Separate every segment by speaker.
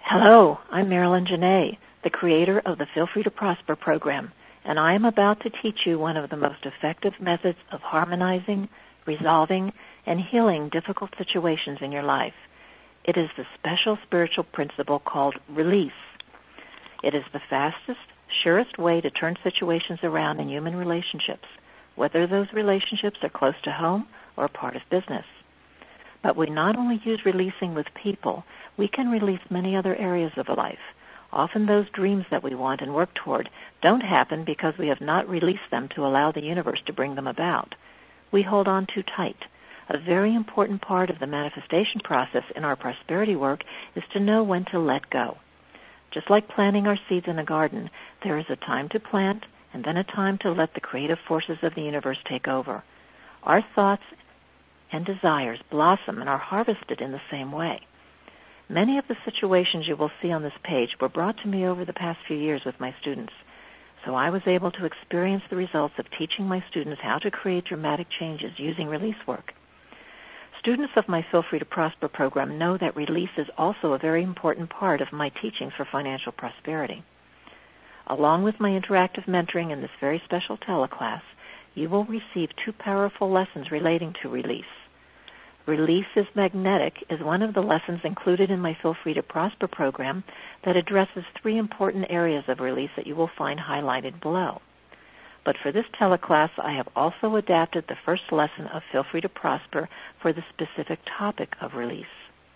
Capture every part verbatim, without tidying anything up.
Speaker 1: Hello, I'm Marilyn Janae, the creator of the Feel Free to Prosper program, and I am about to teach you one of the most effective methods of harmonizing, resolving, and healing difficult situations in your life. It is the special spiritual principle called release. It is the fastest, surest way to turn situations around in human relationships, whether those relationships are close to home or a part of business. But we not only use releasing with people, we can release many other areas of life. Often those dreams that we want and work toward don't happen because we have not released them to allow the universe to bring them about. We hold on too tight. A very important part of the manifestation process in our prosperity work is to know when to let go. Just like planting our seeds in a garden, there is a time to plant and then a time to let the creative forces of the universe take over. Our thoughts and desires blossom and are harvested in the same way. Many of the situations you will see on this page were brought to me over the past few years with my students, so I was able to experience the results of teaching my students how to create dramatic changes using release work. Students of my Feel Free to Prosper program know that release is also a very important part of my teachings for financial prosperity. Along with my interactive mentoring in this very special teleclass, you will receive two powerful lessons relating to release. Release is Magnetic is one of the lessons included in my Feel Free to Prosper program that addresses three important areas of release that you will find highlighted below. But for this teleclass, I have also adapted the first lesson of Feel Free to Prosper for the specific topic of release.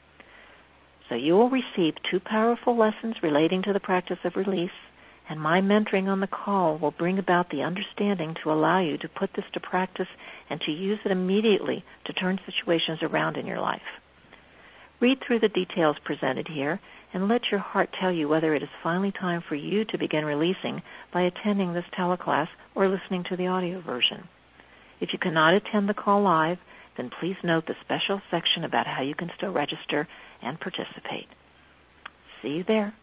Speaker 1: So you will receive two powerful lessons relating to the practice of release, and my mentoring on the call will bring about the understanding to allow you to put this to practice and to use it immediately to turn situations around in your life. Read through the details presented here and let your heart tell you whether it is finally time for you to begin releasing by attending this teleclass or listening to the audio version. If you cannot attend the call live, then please note the special section about how you can still register and participate. See you there.